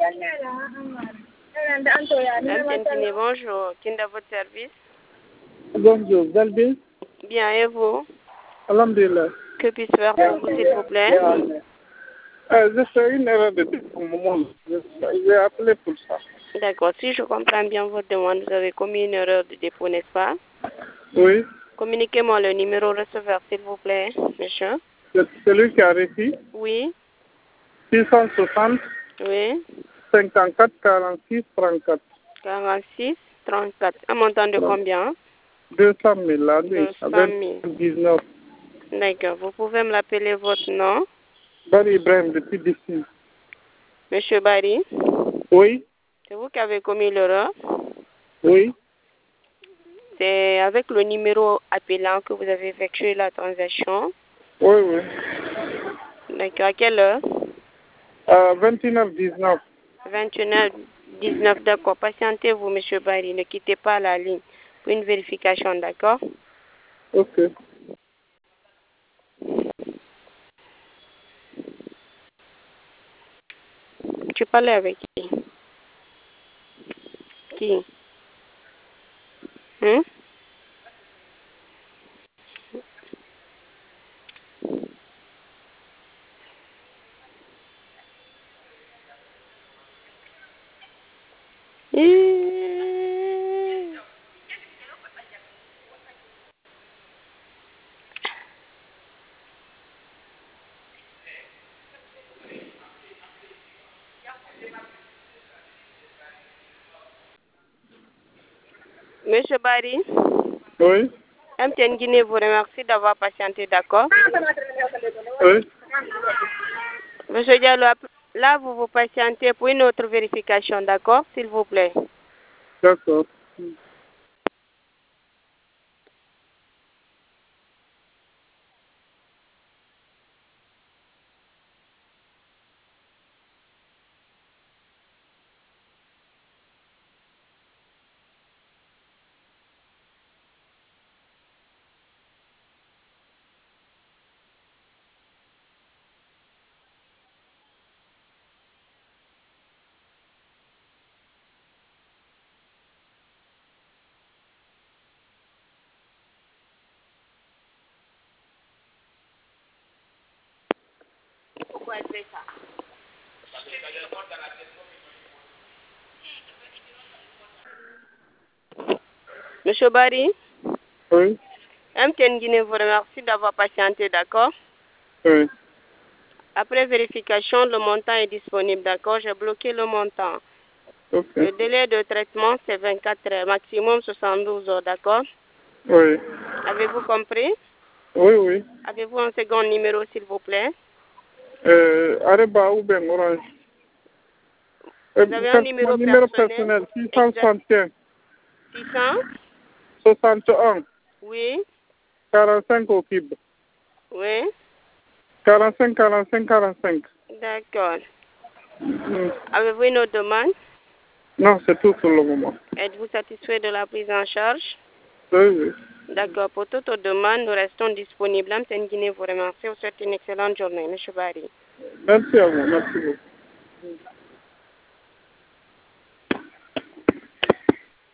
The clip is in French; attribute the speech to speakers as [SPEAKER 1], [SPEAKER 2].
[SPEAKER 1] Amtentine, bonjour. Qui est à votre service?
[SPEAKER 2] Bonjour, vous allez bien?
[SPEAKER 1] Bien, et vous?
[SPEAKER 2] Alhamdulillah.
[SPEAKER 1] Que puis-je faire pour vous, s'il vous plaît?
[SPEAKER 2] Je fais une erreur de au moment. J'ai appelé pour ça.
[SPEAKER 1] D'accord. Si je comprends bien votre demande, vous avez commis une erreur de dépôt, n'est-ce pas?
[SPEAKER 2] Oui.
[SPEAKER 1] Communiquez-moi le numéro receveur, s'il vous plaît, monsieur.
[SPEAKER 2] C'est celui qui a reçu
[SPEAKER 1] Oui,
[SPEAKER 2] 660
[SPEAKER 1] oui.
[SPEAKER 2] 54 46 34.
[SPEAKER 1] 46, 34. Un montant de combien?
[SPEAKER 2] 200 000 là, oui.
[SPEAKER 1] 200
[SPEAKER 2] Avec
[SPEAKER 1] 000.
[SPEAKER 2] 19.
[SPEAKER 1] D'accord. Vous pouvez me l'appeler votre nom?
[SPEAKER 2] Bari Ibrahim depuis d'ici.
[SPEAKER 1] Monsieur Barry,
[SPEAKER 2] Oui.
[SPEAKER 1] c'est vous qui avez commis l'erreur.
[SPEAKER 2] Oui.
[SPEAKER 1] C'est avec le numéro appelant que vous avez effectué la transaction.
[SPEAKER 2] Oui, oui.
[SPEAKER 1] D'accord. À quelle heure?
[SPEAKER 2] 29 19.
[SPEAKER 1] 21h 19. D'accord. Patientez-vous, monsieur Barry. Ne quittez pas la ligne pour une vérification, d'accord?
[SPEAKER 2] Ok.
[SPEAKER 1] Tu parlais avec qui? Qui? Hein? Monsieur Barry,
[SPEAKER 2] Oui.
[SPEAKER 1] MTN Guinée vous remercie d'avoir patienté, d'accord?
[SPEAKER 2] Oui.
[SPEAKER 1] Monsieur Diallo, là, vous vous patientez pour une autre vérification, d'accord? S'il vous plaît.
[SPEAKER 2] D'accord.
[SPEAKER 1] Pourquoi elle fait ça? Monsieur Barry,
[SPEAKER 2] Oui.
[SPEAKER 1] MTN Guinée vous remercie d'avoir patienté, d'accord?
[SPEAKER 2] Oui.
[SPEAKER 1] Après vérification, le montant est disponible, d'accord? J'ai bloqué le montant.
[SPEAKER 2] Ok.
[SPEAKER 1] Le délai de traitement, c'est 24 heures, maximum 72 heures, d'accord?
[SPEAKER 2] Oui.
[SPEAKER 1] Avez-vous compris?
[SPEAKER 2] Oui, oui.
[SPEAKER 1] Avez-vous un second numéro, s'il vous plaît?
[SPEAKER 2] Areba ou bien Orange.
[SPEAKER 1] Vous avez un
[SPEAKER 2] Mon
[SPEAKER 1] numéro
[SPEAKER 2] numéro
[SPEAKER 1] personnel?
[SPEAKER 2] personnel, 661
[SPEAKER 1] 600?
[SPEAKER 2] 61
[SPEAKER 1] Oui,
[SPEAKER 2] 45 au PIB.
[SPEAKER 1] oui.
[SPEAKER 2] 45 45 45.
[SPEAKER 1] D'accord.
[SPEAKER 2] Hmm.
[SPEAKER 1] Avez-vous une autre demande?
[SPEAKER 2] Non, c'est tout pour le moment.
[SPEAKER 1] Êtes-vous satisfait de la prise en charge?
[SPEAKER 2] Oui, oui.
[SPEAKER 1] D'accord. Pour toute autre demande, nous restons disponibles. MTN Guinée vous remercie. Vous souhaite une excellente journée, M. Barry.
[SPEAKER 2] Merci à vous. Merci beaucoup.